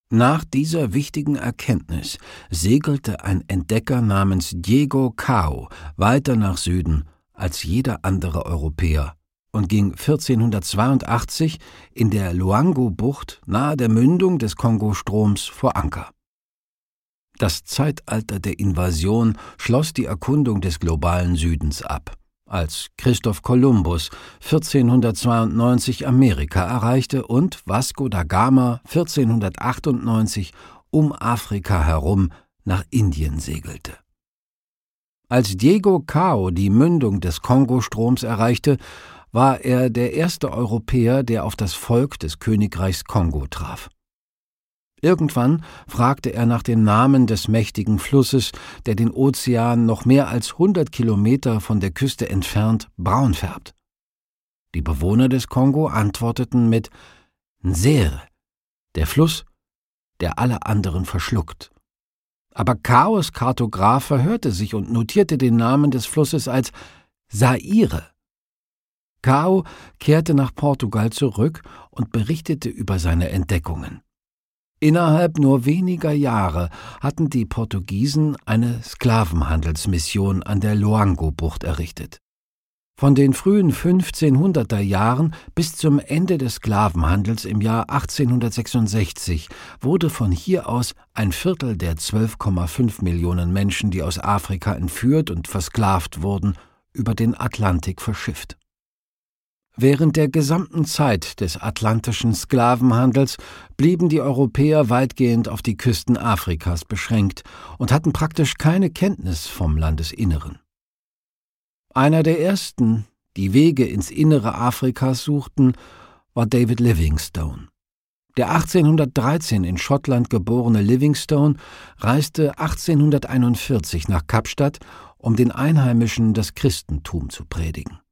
Nach dieser wichtigen Erkenntnis segelte ein Entdecker namens Diego Cao weiter nach Süden als jeder andere Europäer und ging 1482 in der Luango-Bucht nahe der Mündung des Kongostroms vor Anker. Das Zeitalter der Invasion schloss die Erkundung des globalen Südens ab, als Christoph Kolumbus 1492 Amerika erreichte und Vasco da Gama 1498 um Afrika herum nach Indien segelte. Als Diego Cao die Mündung des Kongostroms erreichte, war er der erste Europäer, der auf das Volk des Königreichs Kongo traf. Irgendwann fragte er nach dem Namen des mächtigen Flusses, der den Ozean noch mehr als 100 Kilometer von der Küste entfernt braun färbt. Die Bewohner des Kongo antworteten mit Nzere, der Fluss, der alle anderen verschluckt. Aber Caos Kartograph verhörte sich und notierte den Namen des Flusses als Zaire. Cao kehrte nach Portugal zurück und berichtete über seine Entdeckungen. Innerhalb nur weniger Jahre hatten die Portugiesen eine Sklavenhandelsmission an der Luango-Bucht errichtet. Von den frühen 1500er Jahren bis zum Ende des Sklavenhandels im Jahr 1866 wurde von hier aus ein Viertel der 12,5 Millionen Menschen, die aus Afrika entführt und versklavt wurden, über den Atlantik verschifft. Während der gesamten Zeit des atlantischen Sklavenhandels blieben die Europäer weitgehend auf die Küsten Afrikas beschränkt und hatten praktisch keine Kenntnis vom Landesinneren. Einer der ersten, die Wege ins Innere Afrikas suchten, war David Livingstone. Der 1813 in Schottland geborene Livingstone reiste 1841 nach Kapstadt, um den Einheimischen das Christentum zu predigen.